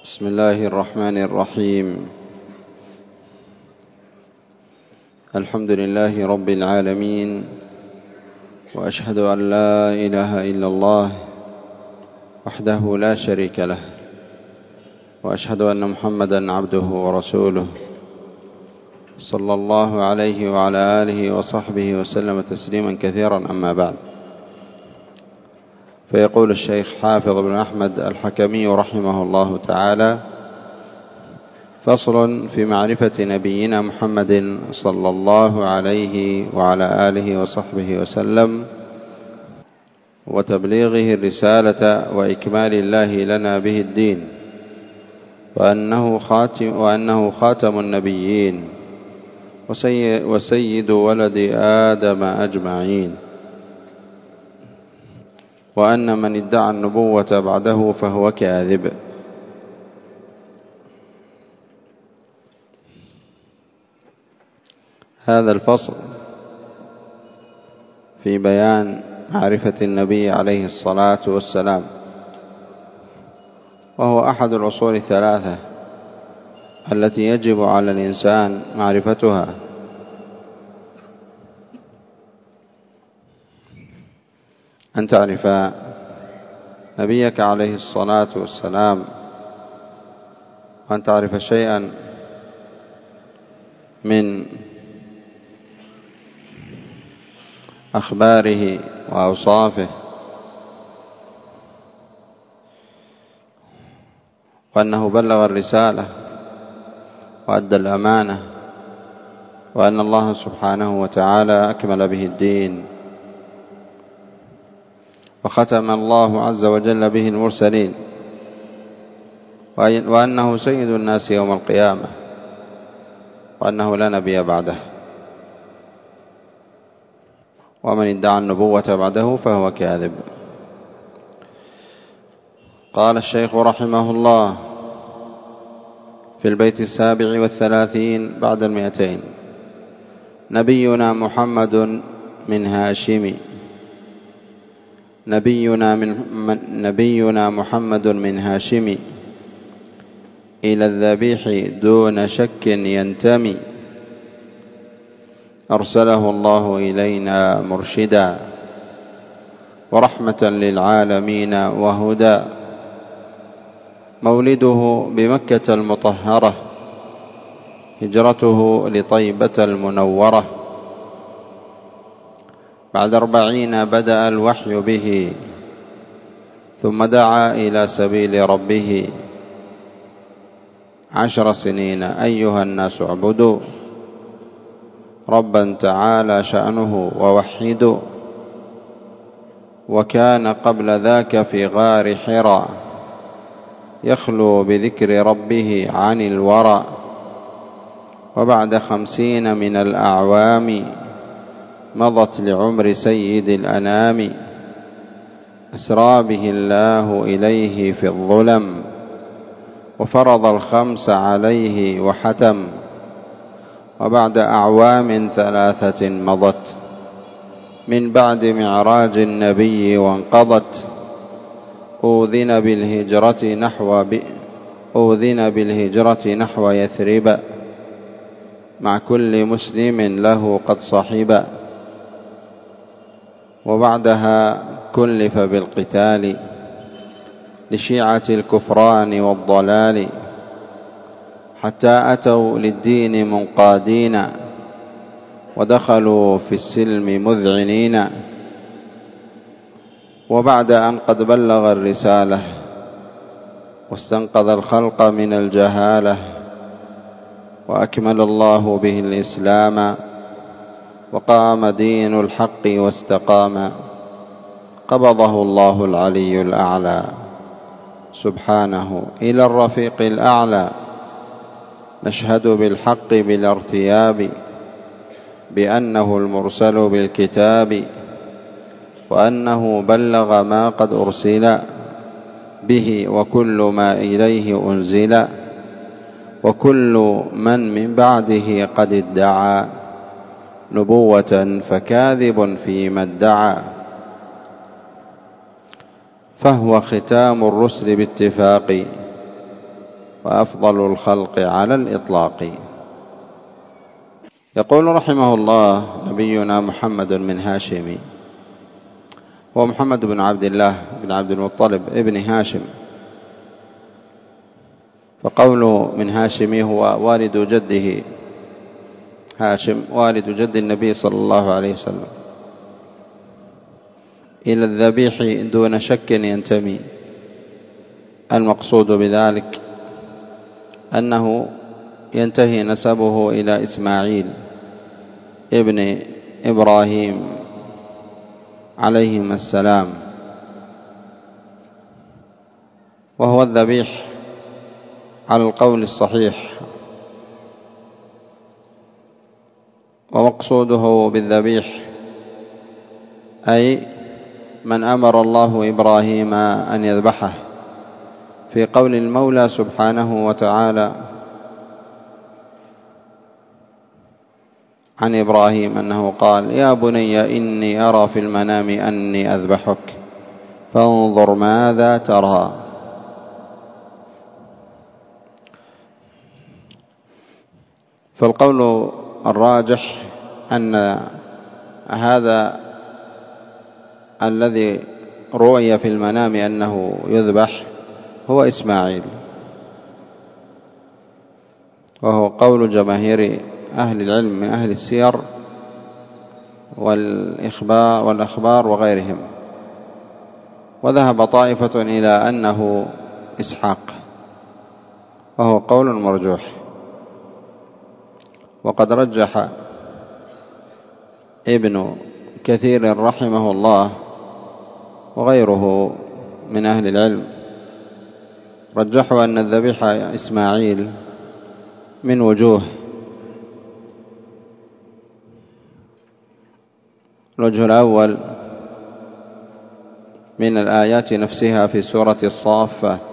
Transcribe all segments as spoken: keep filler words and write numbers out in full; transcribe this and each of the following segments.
بسم الله الرحمن الرحيم. الحمد لله رب العالمين، وأشهد أن لا إله إلا الله وحده لا شريك له، وأشهد أن محمدا عبده ورسوله صلى الله عليه وعلى آله وصحبه وسلم تسليما كثيرا. أما بعد، فيقول الشيخ حافظ بن أحمد الحكمي رحمه الله تعالى: فصل في معرفة نبينا محمد صلى الله عليه وعلى آله وصحبه وسلم، وتبليغه الرسالة وإكمال الله لنا به الدين، وأنه خاتم, وأنه خاتم النبيين وسيد ولد آدم أجمعين، وأن من ادعى النبوة بعده فهو كاذب. هذا الفصل في بيان معرفة النبي عليه الصلاة والسلام، وهو أحد الأصول الثلاثة التي يجب على الإنسان معرفتها، أن تعرف نبيك عليه الصلاة والسلام، وأن تعرف شيئا من أخباره وأوصافه، وأنه بلغ الرسالة وأدى الأمانة، وأن الله سبحانه وتعالى أكمل به الدين، وختم الله عز وجل به المرسلين، وأنه سيد الناس يوم القيامة، وأنه لا نبي بعده، ومن ادعى النبوة بعده فهو كاذب. قال الشيخ رحمه الله في البيت السابع والثلاثين بعد المئتين: نبينا محمد من هاشم، نبينا, من نبينا محمد من هاشم، إلى الذبيح دون شك ينتمي، أرسله الله إلينا مرشدا ورحمة للعالمين وهدى، مولده بمكة المطهرة، هجرته لطيبة المنورة، بعد أربعين بدأ الوحي به، ثم دعا إلى سبيل ربه، عشر سنين أيها الناس اعبدوا ربا تعالى شأنه ووحدوا، وكان قبل ذاك في غار حراء يخلو بذكر ربه عن الورى، وبعد خمسين من الأعوام مضت لعمر سيد الأنام، أسرى به الله إليه في الظلم، وفرض الخمس عليه وحتم، وبعد أعوام ثلاثة مضت من بعد معراج النبي وانقضت، أوذن بالهجرة نحو ب... أوذن بالهجرة نحو يثرب، مع كل مسلم له قد صحب، وبعدها كلف بالقتال لشيعة الكفران والضلال، حتى أتوا للدين منقادين، ودخلوا في السلم مذعنين، وبعد أن قد بلغ الرسالة واستنقذ الخلق من الجهالة، وأكمل الله به الإسلام، وقام دين الحق واستقام، قبضه الله العلي الأعلى سبحانه إلى الرفيق الأعلى، نشهد بالحق بلا ارتياب بأنه المرسل بالكتاب، وأنه بلغ ما قد أرسل به، وكل ما إليه أنزل، وكل من من بعده قد ادعى نبوة فكاذب فيما ادعى، فهو ختام الرسل باتفاق، وأفضل الخلق على الإطلاق. يقول رحمه الله: نبينا محمد من هاشم، ومحمد بن عبد الله بن عبد المطلب ابن هاشم، فقوله من هاشم هو والد جده هاشم، والد جد النبي صلى الله عليه وسلم، إلى الذبيح دون شك ينتمي. المقصود بذلك أنه ينتهي نسبه إلى إسماعيل ابن إبراهيم عليهما السلام، وهو الذبيح على القول الصحيح. ومقصوده بالذبيح أي من أمر الله إبراهيم أن يذبحه، في قول المولى سبحانه وتعالى عن إبراهيم أنه قال: يا بني إني أرى في المنام أني أذبحك فانظر ماذا ترى. فالقول الراجح أن هذا الذي رؤي في المنام أنه يذبح هو إسماعيل، وهو قول جماهير أهل العلم من أهل السير والإخبار والأخبار وغيرهم. وذهب طائفة إلى أنه إسحاق، وهو قول مرجوح. وقد رجح ابن كثير رحمه الله وغيره من أهل العلم، رجحوا أن الذبيح إسماعيل من وجوه. الوجه الأول من الآيات نفسها في سورة الصافات: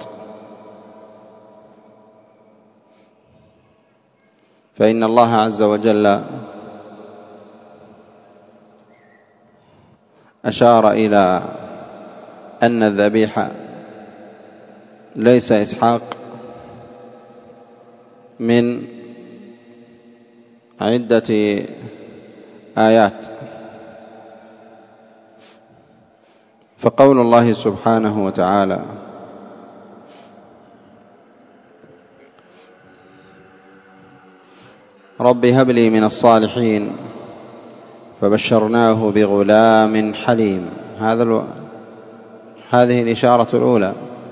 فإن الله عز وجل أشار إلى أن الذبيح ليس إسحاق من عدة آيات. فقول الله سبحانه وتعالى: رب هب لي من الصالحين فبشرناه بغلام حليم، هذا الو... هذه الإشارة الأولى.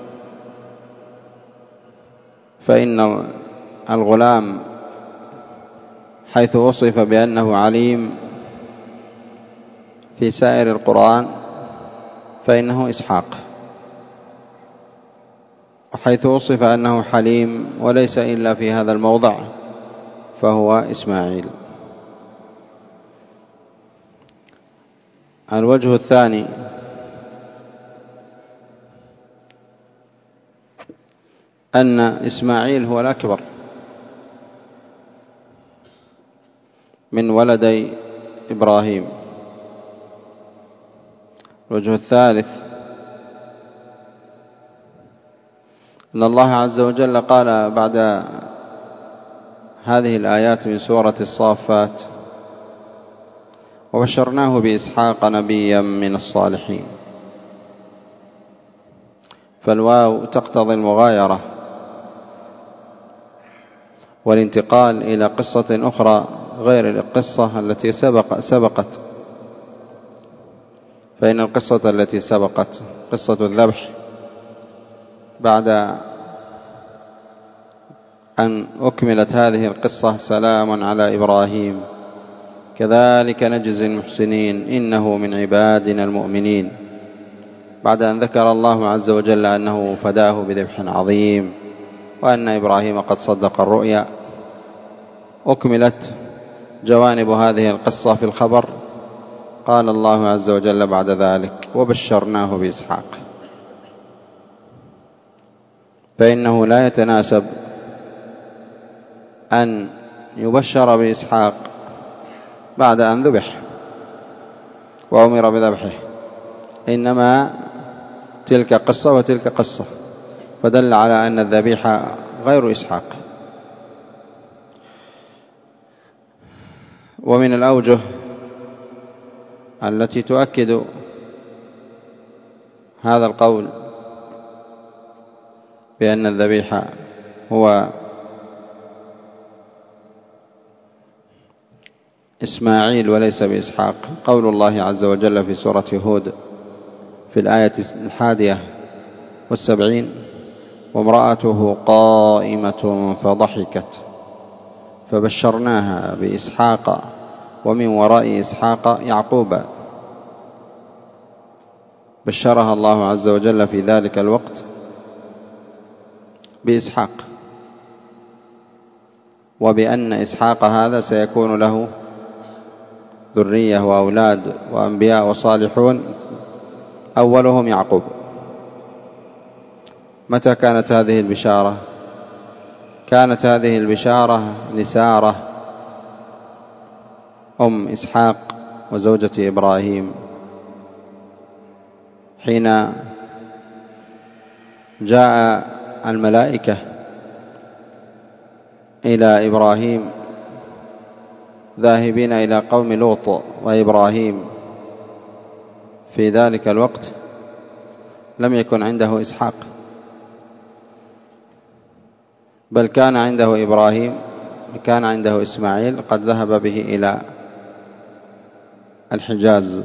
فإن الغلام حيث وصف بأنه عليم في سائر القرآن فإنه إسحاق، وحيث وصف أنه حليم وليس إلا في هذا الموضع فهو إسماعيل. الوجه الثاني أن إسماعيل هو الأكبر من ولدي إبراهيم. الوجه الثالث أن الله عز وجل قال بعد هذه الآيات من سورة الصافات: وبشرناه بإسحاق نبيا من الصالحين. فالواو تقتضي المغايرة والانتقال إلى قصة أخرى غير القصة التي سبق سبقت. فإن القصة التي سبقت قصة الذبح بعد أن أكملت هذه القصة: سلام على إبراهيم كذلك نجزي المحسنين إنه من عبادنا المؤمنين. بعد أن ذكر الله عز وجل أنه فداه بذبح عظيم وأن إبراهيم قد صدق الرؤيا، أكملت جوانب هذه القصة في الخبر. قال الله عز وجل بعد ذلك: وبشرناه بإسحاق. فإنه لا يتناسب أن يبشر بإسحاق بعد أن ذبح وأمر بذبحه، إنما تلك قصة وتلك قصة، فدل على أن الذبيح غير إسحاق. ومن الأوجه التي تؤكد هذا القول بأن الذبيح هو إسماعيل وليس بإسحاق قول الله عز وجل في سورة هود في الآية الحادية والسبعين: وامرأته قائمة فضحكت فبشرناها بإسحاق ومن وراء إسحاق يعقوب. بشرها الله عز وجل في ذلك الوقت بإسحاق، وبأن إسحاق هذا سيكون له ذرية وأولاد وأنبياء وصالحون أولهم يعقوب. متى كانت هذه البشارة؟ كانت هذه البشارة لسارة أم إسحاق وزوجة إبراهيم حين جاء الملائكة إلى إبراهيم ذاهبين إلى قوم لوط وإبراهيم. في ذلك الوقت لم يكن عنده إسحاق، بل كان عنده إبراهيم، كان عنده إسماعيل قد ذهب به إلى الحجاز.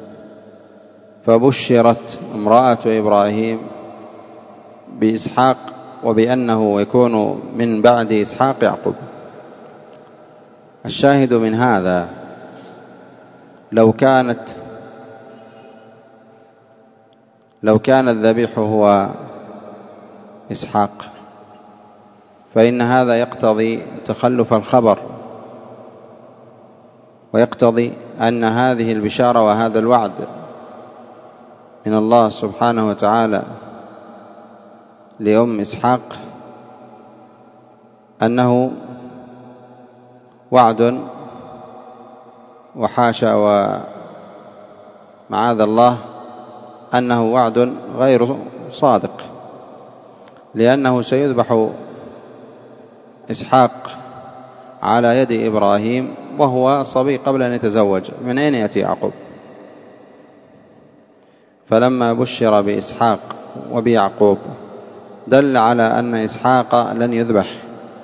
فبشرت امرأة إبراهيم بإسحاق وبأنه يكون من بعد إسحاق يعقوب. الشاهد من هذا لو كانت لو كان الذبيح هو إسحاق فإن هذا يقتضي تخلف الخبر، ويقتضي أن هذه البشارة وهذا الوعد من الله سبحانه وتعالى لأم إسحاق أنه وعد، وحاشا ومعاذ الله أنه وعد غير صادق، لأنه سيذبح إسحاق على يد إبراهيم وهو صبي قبل أن يتزوج. من أين يأتي يعقوب؟ فلما بشر بإسحاق وبيعقوب دل على أن إسحاق لن يذبح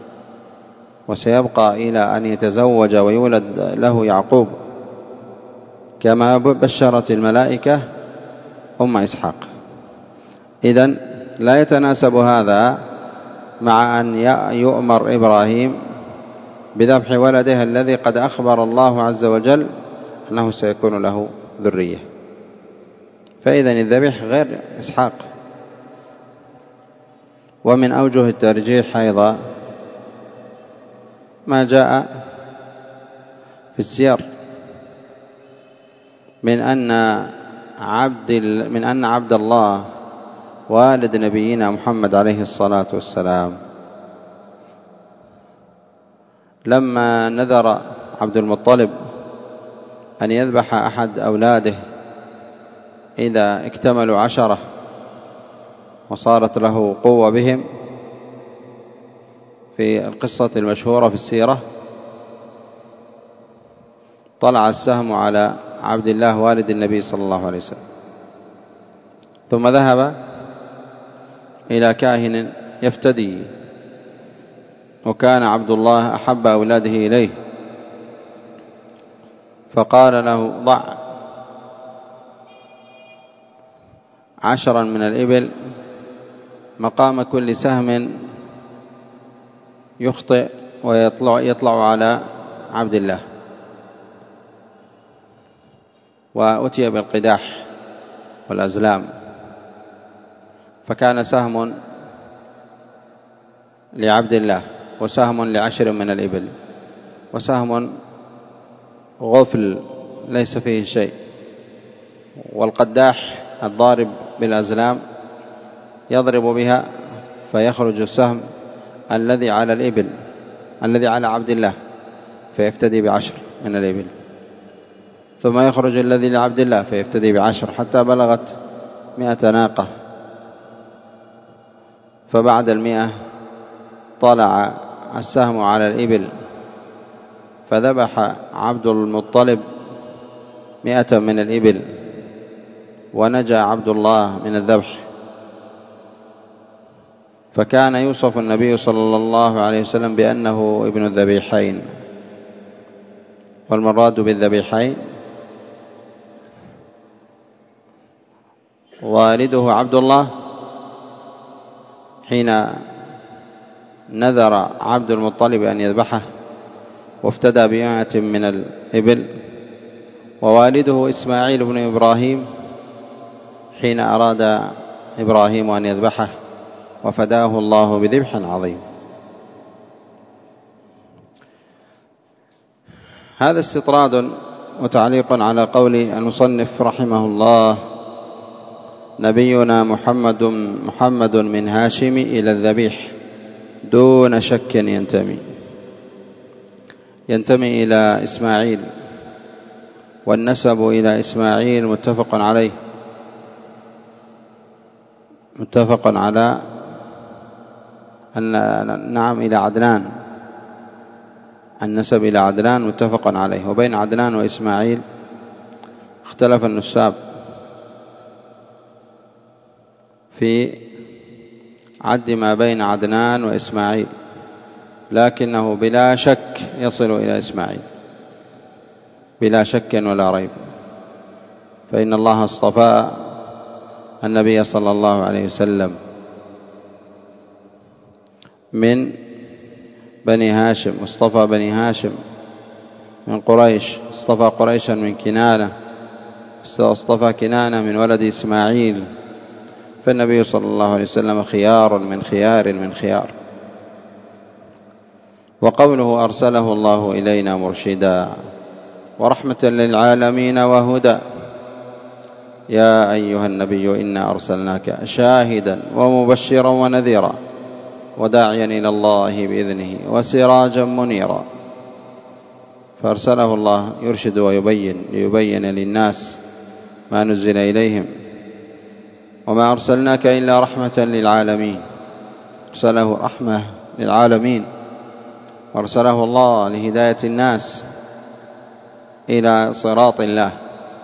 وسيبقى إلى أن يتزوج ويولد له يعقوب، كما بشرت الملائكة أم إسحاق. إذن لا يتناسب هذا مع أن يؤمر إبراهيم بذبح ولده الذي قد أخبر الله عز وجل أنه سيكون له ذرية. فإذن الذبح غير إسحاق. ومن أوجه الترجيح أيضا ما جاء في السير من أن عبد من أن عبد الله والد نبينا محمد عليه الصلاة والسلام لما نذر عبد المطلب أن يذبح أحد أولاده إذا اكتملوا عشرة وصارت له قوة بهم في القصة المشهورة في السيرة، طلع السهم على عبد الله والد النبي صلى الله عليه وسلم، ثم ذهب إلى كاهن يفتدي، وكان عبد الله أحب أولاده إليه، فقال له: ضع عشرا من الإبل مقام كل سهم يخطئ ويطلع يطلع على عبد الله. وأتي بالقداح والأزلام، فكان سهم لعبد الله وسهم لعشر من الإبل وسهم غفل ليس فيه شيء، والقداح الضارب بالأزلام يضرب بها فيخرج السهم الذي على الإبل الذي على عبد الله فيفتدي بعشر من الإبل، ثم يخرج الذي لعبد الله فيفتدي بعشر حتى بلغت مئة ناقة. فبعد المئة طلع السهم على الإبل فذبح عبد المطلب مئة من الإبل ونجا عبد الله من الذبح، فكان يوصف النبي صلى الله عليه وسلم بأنه ابن الذبيحين. والمراد بالذبيحين والده عبد الله حين نذر عبد المطلب أن يذبحه وافتدى بمئة من الإبل، ووالده إسماعيل بن إبراهيم حين أراد إبراهيم أن يذبحه وفداه الله بذبح عظيم. هذا استطراد وتعليق على قول المصنف رحمه الله: نبينا محمد محمد من هاشم إلى الذبيح دون شك ينتمي ينتمي إلى إسماعيل، والنسب إلى إسماعيل متفق عليه متفق على أن نعم إلى عدنان، النسب إلى عدنان متفق عليه. وبين عدنان وإسماعيل اختلف النساب في عد ما بين عدنان وإسماعيل، لكنه بلا شك يصل إلى إسماعيل بلا شك ولا ريب، فإن الله اصطفى النبي صلى الله عليه وسلم من بني هاشم، اصطفى بني هاشم من قريش، اصطفى قريشا من كنانة، اصطفى كنانة من ولد إسماعيل، فالنبي صلى الله عليه وسلم خيار من خيار من خيار. وقوله أرسله الله إلينا مرشدا ورحمة للعالمين وهدى، يا أيها النبي إنا أرسلناك شاهدا ومبشرا ونذيرا وداعيا إلى الله بإذنه وسراجا منيرا. فأرسله الله يرشد ويبين ليبين للناس ما نزل إليهم، وما أرسلناك إلا رحمة للعالمين، أرسله رحمة للعالمين، أرسله الله لهداية الناس إلى صراط الله.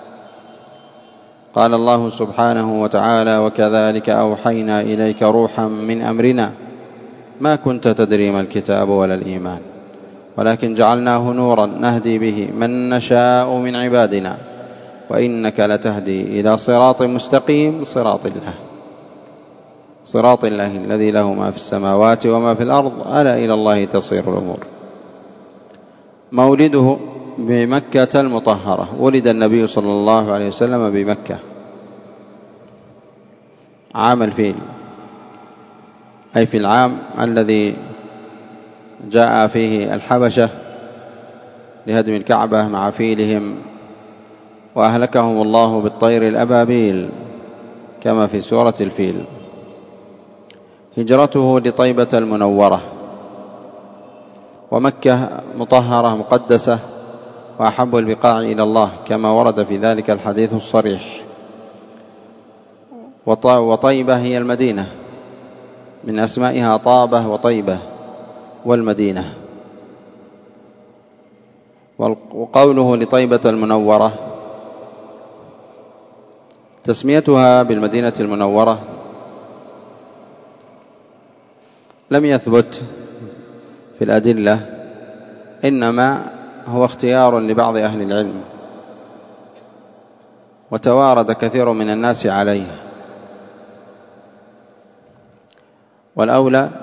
قال الله سبحانه وتعالى: وكذلك أوحينا إليك روحا من أمرنا ما كنت تدري ما الكتاب ولا الإيمان ولكن جعلناه نورا نهدي به من نشاء من عبادنا وإنك لتهدي إلى صراط مستقيم، صراط الله صراط الله الذي له ما في السماوات وما في الأرض، ألا إلى الله تصير الأمور. مولده بمكة المطهرة، ولد النبي صلى الله عليه وسلم بمكة عام الفيل، أي في العام الذي جاء فيه الحبشة لهدم الكعبة مع فيلهم وأهلكهم الله بالطير الأبابيل كما في سورة الفيل. هجرته لطيبة المنورة، ومكة مطهرة مقدسة وأحب البقاع إلى الله كما ورد في ذلك الحديث الصريح. وطيبة هي المدينة، من أسمائها طابة وطيبة والمدينة. وقوله لطيبة المنورة، تسميتها بالمدينة المنورة لم يثبت في الأدلة، إنما هو اختيار لبعض أهل العلم، وتوارد كثير من الناس عليه. والأولى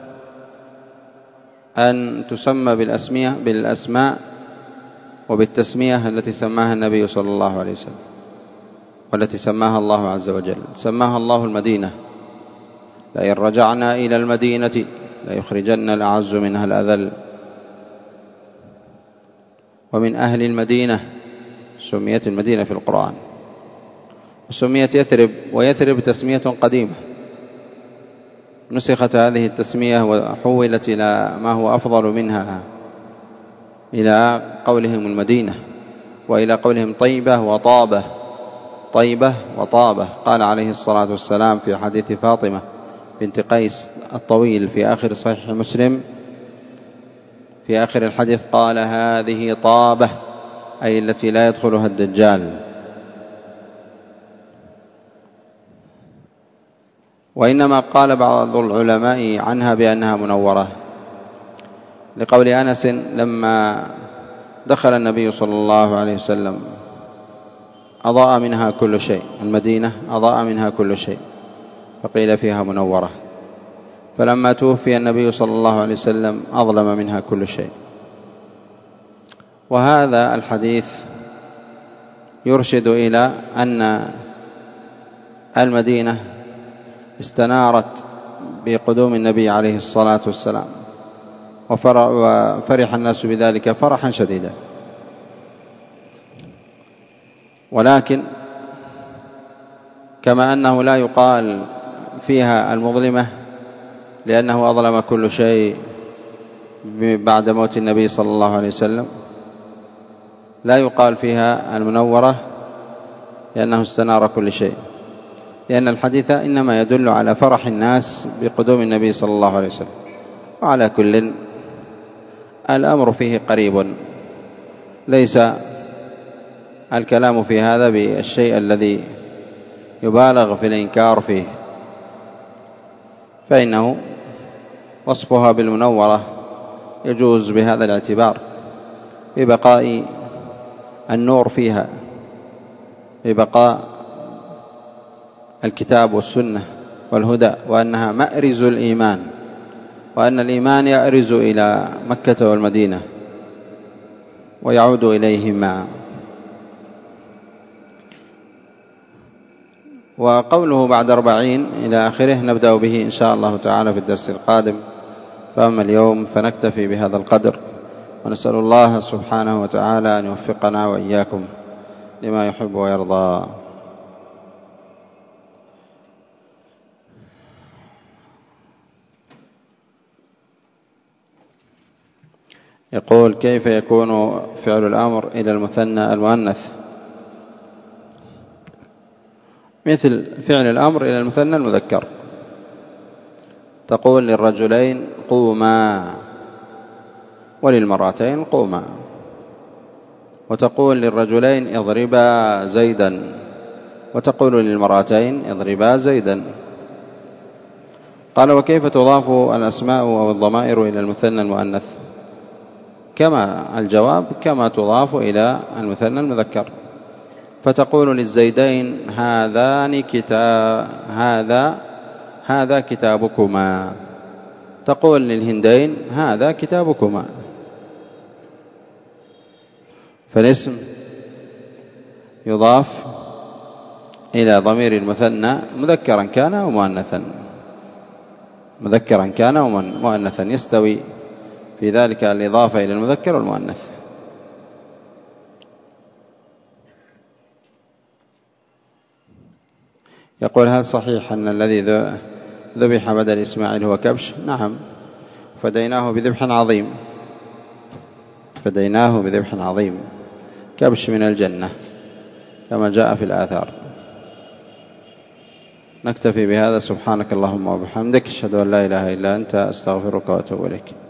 أن تسمى بالأسمية بالأسماء وبالتسمية التي سماها النبي صلى الله عليه وسلم والتي سماها الله عز وجل. سماها الله المدينة: لئن رجعنا إلى المدينة ليخرجن الأعز منها الأذل. ومن أهل المدينة سميت المدينة في القرآن، وسميت يثرب، ويثرب تسمية قديمة نسخت هذه التسمية وحولت إلى ما هو أفضل منها، إلى قولهم المدينة، وإلى قولهم طيبة وطابة. طيبة وطابة. قال عليه الصلاة والسلام في حديث فاطمة بنت قيس الطويل في آخر صحيح مسلم في آخر الحديث قال: هذه طابة، أي التي لا يدخلها الدجال. وإنما قال بعض العلماء عنها بأنها منورة، لقول أنس: لما دخل النبي صلى الله عليه وسلم أضاء منها كل شيء، المدينة أضاء منها كل شيء، فقيل فيها منورة. فلما توفي النبي صلى الله عليه وسلم أظلم منها كل شيء. وهذا الحديث يرشد إلى أن المدينة استنارت بقدوم النبي عليه الصلاة والسلام، وفرح الناس بذلك فرحا شديدا. ولكن كما أنه لا يقال فيها المظلمة لأنه أظلم كل شيء بعد موت النبي صلى الله عليه وسلم، لا يقال فيها المنورة لأنه استنار كل شيء، لأن الحديث إنما يدل على فرح الناس بقدوم النبي صلى الله عليه وسلم. وعلى كل الأمر فيه قريب، ليس الكلام في هذا بالشيء الذي يبالغ في الإنكار فيه، فإنه وصفها بالمنورة يجوز بهذا الاعتبار ببقاء النور فيها، ببقاء الكتاب والسنة والهدى، وأنها مأرز الإيمان، وأن الإيمان يأرز إلى مكة والمدينة ويعود إليهما. وقوله بعد أربعين إلى آخره نبدأ به إن شاء الله تعالى في الدرس القادم. فأما اليوم فنكتفي بهذا القدر، ونسأل الله سبحانه وتعالى أن يوفقنا وإياكم لما يحب ويرضى. يقول: كيف يكون فعل الأمر إلى المثنى المؤنث؟ مثل فعل الأمر إلى المثنى المذكر، تقول للرجلين قوما، وللمرأتين قوما، وتقول للرجلين اضربا زيدا، وتقول للمرأتين اضربا زيدا. قال: وكيف تضاف الأسماء أو الضمائر إلى المثنى المؤنث؟ كما الجواب كما تضاف إلى المثنى المذكر، فتقول للزيدين هذان كتاب هذا هذا كتابكما، تقول للهندين هذا كتابكما. فالاسم يضاف إلى ضمير المثنى مذكرا كان أو مؤنثا، مذكرا كان أو مؤنثا، يستوي في ذلك الإضافة إلى المذكر والمؤنث. يقول: هل صحيح أن الذي ذبح بدل إسماعيل هو كبش؟ نعم، فديناه بذبح عظيم، فديناه بذبح عظيم، كبش من الجنة كما جاء في الآثار. نكتفي بهذا. سبحانك اللهم وبحمدك، أشهد أن لا إله إلا أنت، أستغفرك وأتوب إليك.